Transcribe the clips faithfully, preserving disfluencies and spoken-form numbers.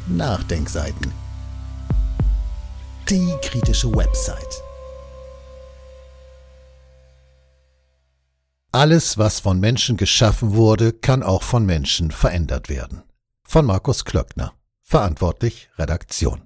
Nachdenkseiten. Die kritische Website. Alles, was von Menschen geschaffen wurde, kann auch von Menschen verändert werden. Von Markus Klöckner. Verantwortlich Redaktion.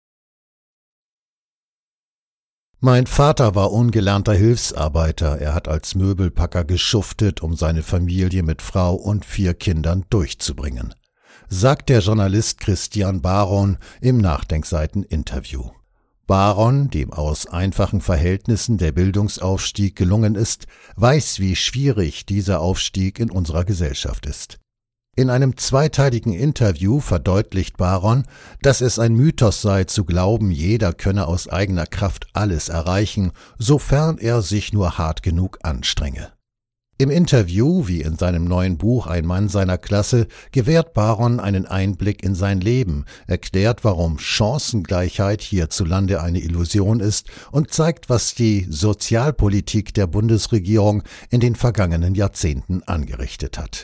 Mein Vater war ungelernter Hilfsarbeiter. Er hat als Möbelpacker geschuftet, um seine Familie mit Frau und vier Kindern durchzubringen, sagt der Journalist Christian Baron im Nachdenkseiten-Interview. Baron, dem aus einfachen Verhältnissen der Bildungsaufstieg gelungen ist, weiß, wie schwierig dieser Aufstieg in unserer Gesellschaft ist. In einem zweiteiligen Interview verdeutlicht Baron, dass es ein Mythos sei, zu glauben, jeder könne aus eigener Kraft alles erreichen, sofern er sich nur hart genug anstrenge. Im Interview, wie in seinem neuen Buch Ein Mann seiner Klasse, gewährt Baron einen Einblick in sein Leben, erklärt, warum Chancengleichheit hierzulande eine Illusion ist und zeigt, was die Sozialpolitik der Bundesregierung in den vergangenen Jahrzehnten angerichtet hat.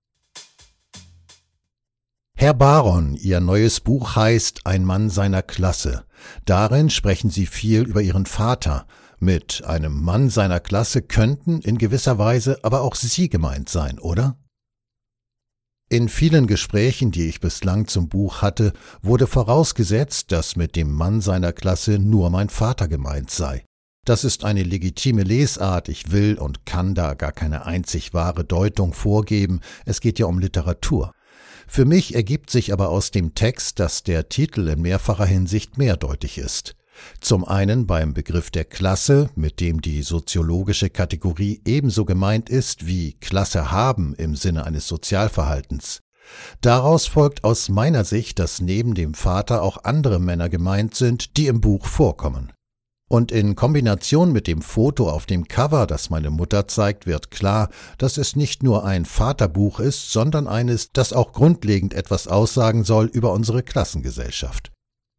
Herr Baron, Ihr neues Buch heißt Ein Mann seiner Klasse. Darin sprechen Sie viel über Ihren Vater. Mit einem Mann seiner Klasse könnten in gewisser Weise aber auch Sie gemeint sein, oder? In vielen Gesprächen, die ich bislang zum Buch hatte, wurde vorausgesetzt, dass mit dem Mann seiner Klasse nur mein Vater gemeint sei. Das ist eine legitime Lesart, ich will und kann da gar keine einzig wahre Deutung vorgeben, es geht ja um Literatur. Für mich ergibt sich aber aus dem Text, dass der Titel in mehrfacher Hinsicht mehrdeutig ist. Zum einen beim Begriff der Klasse, mit dem die soziologische Kategorie ebenso gemeint ist wie Klasse haben im Sinne eines Sozialverhaltens. Daraus folgt aus meiner Sicht, dass neben dem Vater auch andere Männer gemeint sind, die im Buch vorkommen. Und in Kombination mit dem Foto auf dem Cover, das meine Mutter zeigt, wird klar, dass es nicht nur ein Vaterbuch ist, sondern eines, das auch grundlegend etwas aussagen soll über unsere Klassengesellschaft.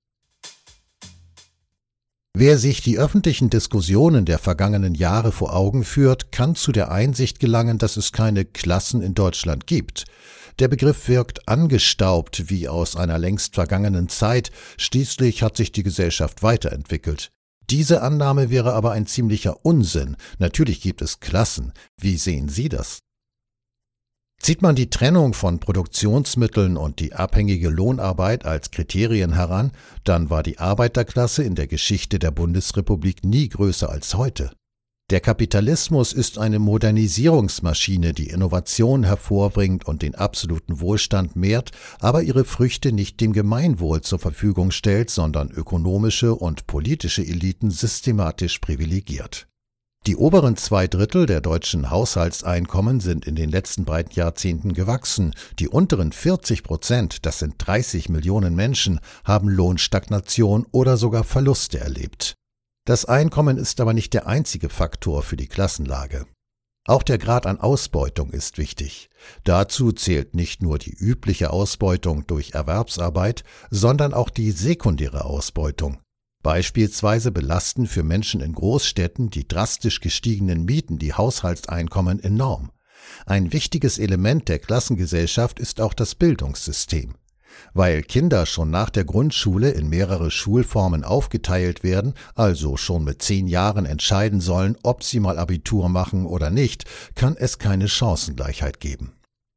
Wer sich die öffentlichen Diskussionen der vergangenen Jahre vor Augen führt, kann zu der Einsicht gelangen, dass es keine Klassen in Deutschland gibt. Der Begriff wirkt angestaubt wie aus einer längst vergangenen Zeit, schließlich hat sich die Gesellschaft weiterentwickelt. Diese Annahme wäre aber ein ziemlicher Unsinn. Natürlich gibt es Klassen. Wie sehen Sie das? Zieht man die Trennung von Produktionsmitteln und die abhängige Lohnarbeit als Kriterien heran, dann war die Arbeiterklasse in der Geschichte der Bundesrepublik nie größer als heute. Der Kapitalismus ist eine Modernisierungsmaschine, die Innovation hervorbringt und den absoluten Wohlstand mehrt, aber ihre Früchte nicht dem Gemeinwohl zur Verfügung stellt, sondern ökonomische und politische Eliten systematisch privilegiert. Die oberen zwei Drittel der deutschen Haushaltseinkommen sind in den letzten beiden Jahrzehnten gewachsen. Die unteren vierzig Prozent, das sind dreißig Millionen Menschen, haben Lohnstagnation oder sogar Verluste erlebt. Das Einkommen ist aber nicht der einzige Faktor für die Klassenlage. Auch der Grad an Ausbeutung ist wichtig. Dazu zählt nicht nur die übliche Ausbeutung durch Erwerbsarbeit, sondern auch die sekundäre Ausbeutung. Beispielsweise belasten für Menschen in Großstädten die drastisch gestiegenen Mieten die Haushaltseinkommen enorm. Ein wichtiges Element der Klassengesellschaft ist auch das Bildungssystem. Weil Kinder schon nach der Grundschule in mehrere Schulformen aufgeteilt werden, also schon mit zehn Jahren entscheiden sollen, ob sie mal Abitur machen oder nicht, kann es keine Chancengleichheit geben.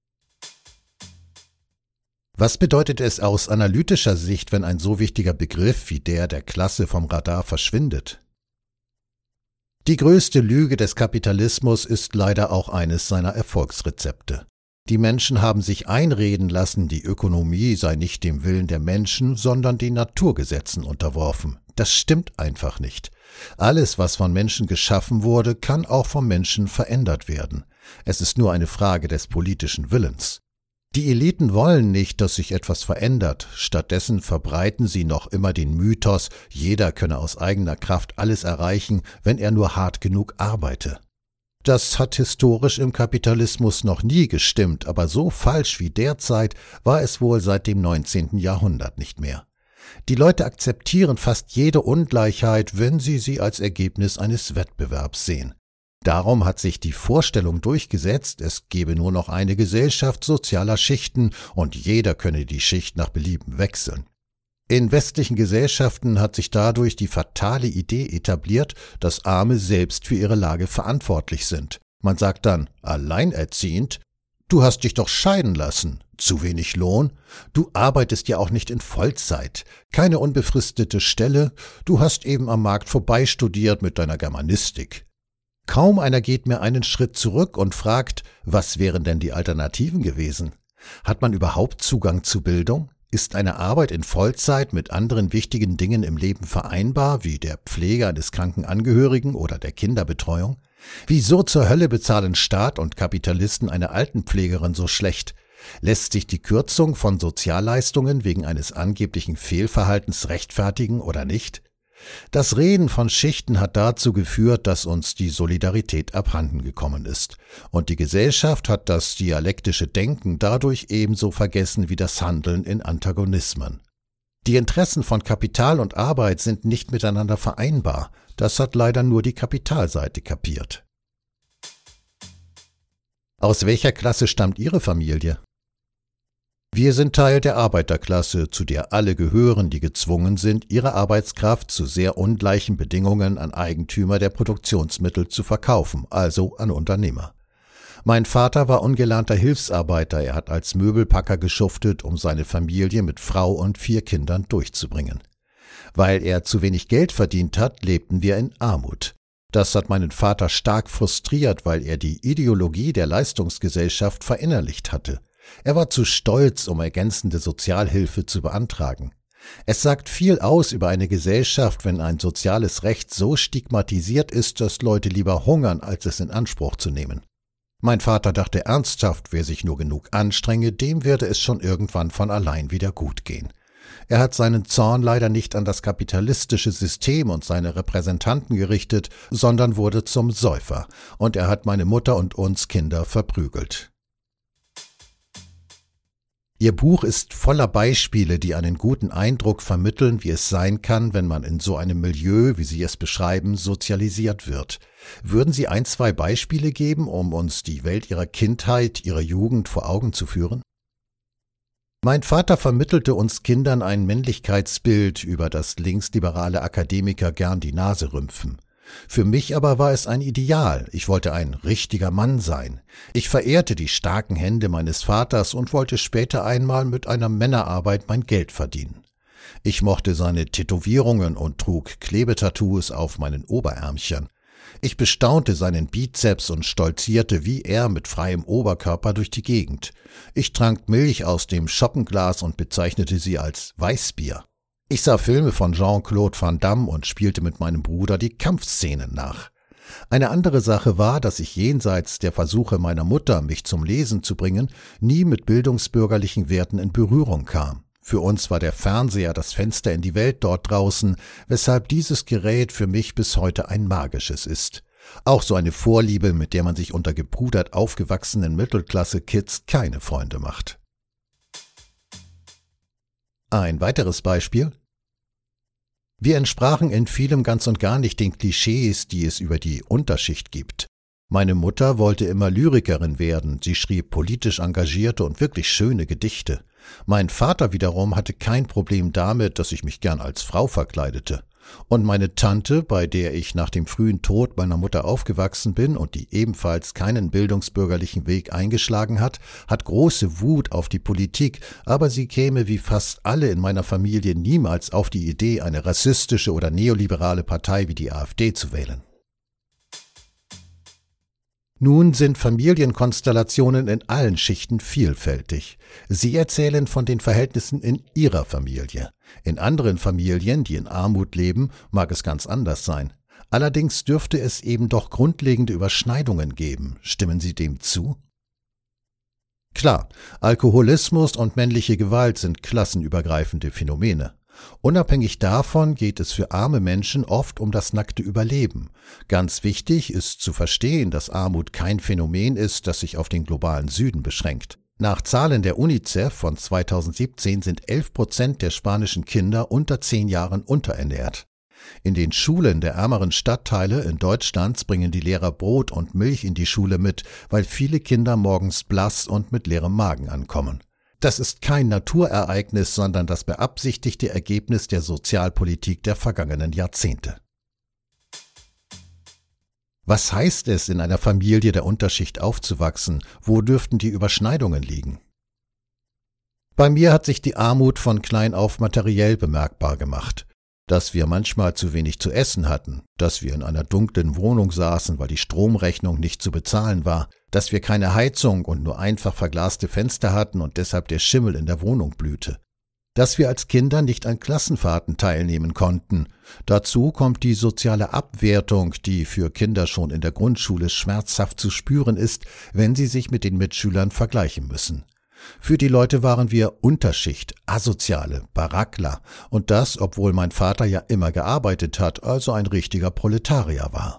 Was bedeutet es aus analytischer Sicht, wenn ein so wichtiger Begriff wie der der Klasse vom Radar verschwindet? Die größte Lüge des Kapitalismus ist leider auch eines seiner Erfolgsrezepte. Die Menschen haben sich einreden lassen, die Ökonomie sei nicht dem Willen der Menschen, sondern den Naturgesetzen unterworfen. Das stimmt einfach nicht. Alles, was von Menschen geschaffen wurde, kann auch vom Menschen verändert werden. Es ist nur eine Frage des politischen Willens. Die Eliten wollen nicht, dass sich etwas verändert. Stattdessen verbreiten sie noch immer den Mythos, jeder könne aus eigener Kraft alles erreichen, wenn er nur hart genug arbeite. Das hat historisch im Kapitalismus noch nie gestimmt, aber so falsch wie derzeit war es wohl seit dem neunzehnten Jahrhundert nicht mehr. Die Leute akzeptieren fast jede Ungleichheit, wenn sie sie als Ergebnis eines Wettbewerbs sehen. Darum hat sich die Vorstellung durchgesetzt, es gebe nur noch eine Gesellschaft sozialer Schichten und jeder könne die Schicht nach Belieben wechseln. In westlichen Gesellschaften hat sich dadurch die fatale Idee etabliert, dass Arme selbst für ihre Lage verantwortlich sind. Man sagt dann, alleinerziehend, du hast dich doch scheiden lassen, zu wenig Lohn, du arbeitest ja auch nicht in Vollzeit, keine unbefristete Stelle, du hast eben am Markt vorbeistudiert mit deiner Germanistik. Kaum einer geht mehr einen Schritt zurück und fragt, was wären denn die Alternativen gewesen? Hat man überhaupt Zugang zu Bildung? Ist eine Arbeit in Vollzeit mit anderen wichtigen Dingen im Leben vereinbar, wie der Pflege eines kranken Angehörigen oder der Kinderbetreuung? Wieso zur Hölle bezahlen Staat und Kapitalisten eine Altenpflegerin so schlecht? Lässt sich die Kürzung von Sozialleistungen wegen eines angeblichen Fehlverhaltens rechtfertigen oder nicht? Das Reden von Schichten hat dazu geführt, dass uns die Solidarität abhanden gekommen ist. Und die Gesellschaft hat das dialektische Denken dadurch ebenso vergessen wie das Handeln in Antagonismen. Die Interessen von Kapital und Arbeit sind nicht miteinander vereinbar. Das hat leider nur die Kapitalseite kapiert. Aus welcher Klasse stammt Ihre Familie? Wir sind Teil der Arbeiterklasse, zu der alle gehören, die gezwungen sind, ihre Arbeitskraft zu sehr ungleichen Bedingungen an Eigentümer der Produktionsmittel zu verkaufen, also an Unternehmer. Mein Vater war ungelernter Hilfsarbeiter, er hat als Möbelpacker geschuftet, um seine Familie mit Frau und vier Kindern durchzubringen. Weil er zu wenig Geld verdient hat, lebten wir in Armut. Das hat meinen Vater stark frustriert, weil er die Ideologie der Leistungsgesellschaft verinnerlicht hatte. Er war zu stolz, um ergänzende Sozialhilfe zu beantragen. Es sagt viel aus über eine Gesellschaft, wenn ein soziales Recht so stigmatisiert ist, dass Leute lieber hungern, als es in Anspruch zu nehmen. Mein Vater dachte ernsthaft, wer sich nur genug anstrenge, dem werde es schon irgendwann von allein wieder gut gehen. Er hat seinen Zorn leider nicht an das kapitalistische System und seine Repräsentanten gerichtet, sondern wurde zum Säufer, und er hat meine Mutter und uns Kinder verprügelt. Ihr Buch ist voller Beispiele, die einen guten Eindruck vermitteln, wie es sein kann, wenn man in so einem Milieu, wie Sie es beschreiben, sozialisiert wird. Würden Sie ein, zwei Beispiele geben, um uns die Welt Ihrer Kindheit, Ihrer Jugend vor Augen zu führen? Mein Vater vermittelte uns Kindern ein Männlichkeitsbild, über das linksliberale Akademiker gern die Nase rümpfen. Für mich aber war es ein Ideal, ich wollte ein richtiger Mann sein. Ich verehrte die starken Hände meines Vaters und wollte später einmal mit einer Männerarbeit mein Geld verdienen. Ich mochte seine Tätowierungen und trug Klebetattoos auf meinen Oberärmchen. Ich bestaunte seinen Bizeps und stolzierte wie er mit freiem Oberkörper durch die Gegend. Ich trank Milch aus dem Schoppenglas und bezeichnete sie als Weißbier. Ich sah Filme von Jean-Claude Van Damme und spielte mit meinem Bruder die Kampfszenen nach. Eine andere Sache war, dass ich jenseits der Versuche meiner Mutter, mich zum Lesen zu bringen, nie mit bildungsbürgerlichen Werten in Berührung kam. Für uns war der Fernseher das Fenster in die Welt dort draußen, weshalb dieses Gerät für mich bis heute ein magisches ist. Auch so eine Vorliebe, mit der man sich unter gebrudert aufgewachsenen Mittelklasse-Kids keine Freunde macht. Ein weiteres Beispiel. Wir entsprachen in vielem ganz und gar nicht den Klischees, die es über die Unterschicht gibt. Meine Mutter wollte immer Lyrikerin werden, sie schrieb politisch engagierte und wirklich schöne Gedichte. Mein Vater wiederum hatte kein Problem damit, dass ich mich gern als Frau verkleidete. Und meine Tante, bei der ich nach dem frühen Tod meiner Mutter aufgewachsen bin und die ebenfalls keinen bildungsbürgerlichen Weg eingeschlagen hat, hat große Wut auf die Politik, aber sie käme wie fast alle in meiner Familie niemals auf die Idee, eine rassistische oder neoliberale Partei wie die AfD zu wählen. Nun sind Familienkonstellationen in allen Schichten vielfältig. Sie erzählen von den Verhältnissen in Ihrer Familie. In anderen Familien, die in Armut leben, mag es ganz anders sein. Allerdings dürfte es eben doch grundlegende Überschneidungen geben. Stimmen Sie dem zu? Klar, Alkoholismus und männliche Gewalt sind klassenübergreifende Phänomene. Unabhängig davon geht es für arme Menschen oft um das nackte Überleben. Ganz wichtig ist zu verstehen, dass Armut kein Phänomen ist, das sich auf den globalen Süden beschränkt. Nach Zahlen der UNICEF von zweitausendsiebzehn sind elf Prozent der spanischen Kinder unter zehn Jahren unterernährt. In den Schulen der ärmeren Stadtteile in Deutschland bringen die Lehrer Brot und Milch in die Schule mit, weil viele Kinder morgens blass und mit leerem Magen ankommen. Das ist kein Naturereignis, sondern das beabsichtigte Ergebnis der Sozialpolitik der vergangenen Jahrzehnte. Was heißt es, in einer Familie der Unterschicht aufzuwachsen? Wo dürften die Überschneidungen liegen? Bei mir hat sich die Armut von klein auf materiell bemerkbar gemacht. Dass wir manchmal zu wenig zu essen hatten, dass wir in einer dunklen Wohnung saßen, weil die Stromrechnung nicht zu bezahlen war, dass wir keine Heizung und nur einfach verglaste Fenster hatten und deshalb der Schimmel in der Wohnung blühte. Dass wir als Kinder nicht an Klassenfahrten teilnehmen konnten. Dazu kommt die soziale Abwertung, die für Kinder schon in der Grundschule schmerzhaft zu spüren ist, wenn sie sich mit den Mitschülern vergleichen müssen. Für die Leute waren wir Unterschicht, Asoziale, Barackler und das, obwohl mein Vater ja immer gearbeitet hat, also ein richtiger Proletarier war.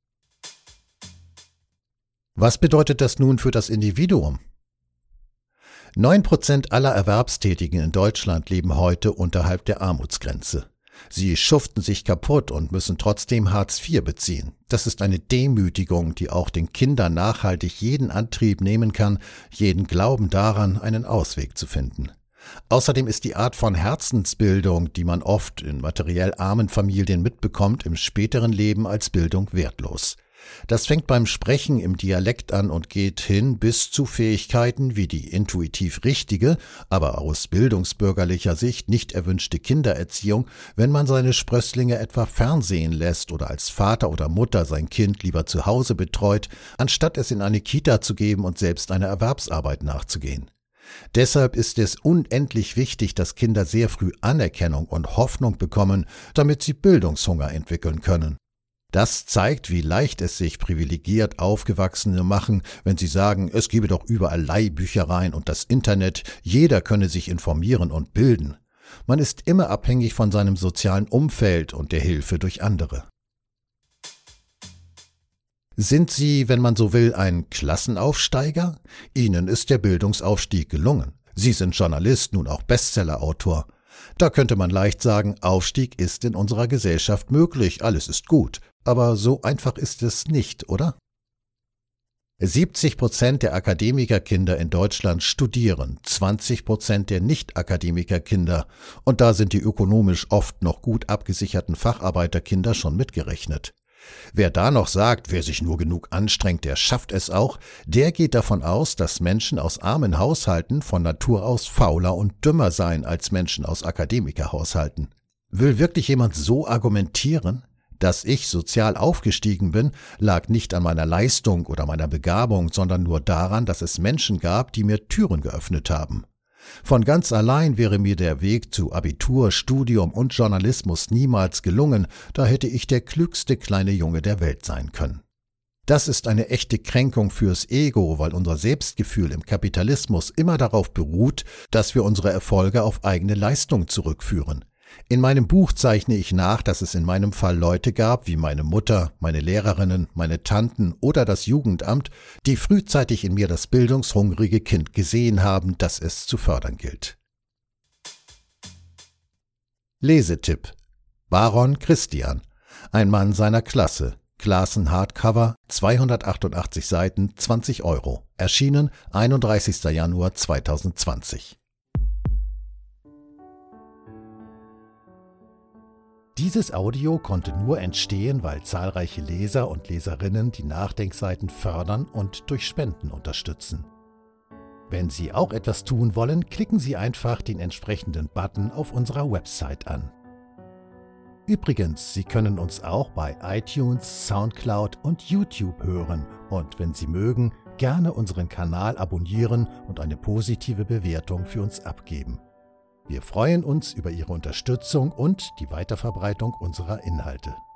Was bedeutet das nun für das Individuum? Neun Prozent aller Erwerbstätigen in Deutschland leben heute unterhalb der Armutsgrenze. Sie schuften sich kaputt und müssen trotzdem Hartz vier beziehen. Das ist eine Demütigung, die auch den Kindern nachhaltig jeden Antrieb nehmen kann, jeden Glauben daran, einen Ausweg zu finden. Außerdem ist die Art von Herzensbildung, die man oft in materiell armen Familien mitbekommt, im späteren Leben als Bildung wertlos. Das fängt beim Sprechen im Dialekt an und geht hin bis zu Fähigkeiten wie die intuitiv richtige, aber aus bildungsbürgerlicher Sicht nicht erwünschte Kindererziehung, wenn man seine Sprösslinge etwa fernsehen lässt oder als Vater oder Mutter sein Kind lieber zu Hause betreut, anstatt es in eine Kita zu geben und selbst einer Erwerbsarbeit nachzugehen. Deshalb ist es unendlich wichtig, dass Kinder sehr früh Anerkennung und Hoffnung bekommen, damit sie Bildungshunger entwickeln können. Das zeigt, wie leicht es sich privilegiert Aufgewachsene machen, wenn sie sagen, es gebe doch überall Leihbüchereien und das Internet, jeder könne sich informieren und bilden. Man ist immer abhängig von seinem sozialen Umfeld und der Hilfe durch andere. Sind Sie, wenn man so will, ein Klassenaufsteiger? Ihnen ist der Bildungsaufstieg gelungen. Sie sind Journalist, nun auch Bestsellerautor. Da könnte man leicht sagen, Aufstieg ist in unserer Gesellschaft möglich, alles ist gut. Aber so einfach ist es nicht, oder? siebzig Prozent der Akademikerkinder in Deutschland studieren, zwanzig Prozent der Nicht-Akademikerkinder, und da sind die ökonomisch oft noch gut abgesicherten Facharbeiterkinder schon mitgerechnet. Wer da noch sagt, wer sich nur genug anstrengt, der schafft es auch, der geht davon aus, dass Menschen aus armen Haushalten von Natur aus fauler und dümmer seien als Menschen aus Akademikerhaushalten. Will wirklich jemand so argumentieren? Dass ich sozial aufgestiegen bin, lag nicht an meiner Leistung oder meiner Begabung, sondern nur daran, dass es Menschen gab, die mir Türen geöffnet haben. Von ganz allein wäre mir der Weg zu Abitur, Studium und Journalismus niemals gelungen, da hätte ich der klügste kleine Junge der Welt sein können. Das ist eine echte Kränkung fürs Ego, weil unser Selbstgefühl im Kapitalismus immer darauf beruht, dass wir unsere Erfolge auf eigene Leistung zurückführen. In meinem Buch zeichne ich nach, dass es in meinem Fall Leute gab, wie meine Mutter, meine Lehrerinnen, meine Tanten oder das Jugendamt, die frühzeitig in mir das bildungshungrige Kind gesehen haben, das es zu fördern gilt. Lesetipp: Baron Christian, ein Mann seiner Klasse, Klassen Hardcover, zweihundertachtundachtzig Seiten, zwanzig Euro, erschienen einunddreißigster Januar zweitausendzwanzig. Dieses Audio konnte nur entstehen, weil zahlreiche Leser und Leserinnen die Nachdenkseiten fördern und durch Spenden unterstützen. Wenn Sie auch etwas tun wollen, klicken Sie einfach den entsprechenden Button auf unserer Website an. Übrigens, Sie können uns auch bei iTunes, Soundcloud und YouTube hören und wenn Sie mögen, gerne unseren Kanal abonnieren und eine positive Bewertung für uns abgeben. Wir freuen uns über Ihre Unterstützung und die Weiterverbreitung unserer Inhalte.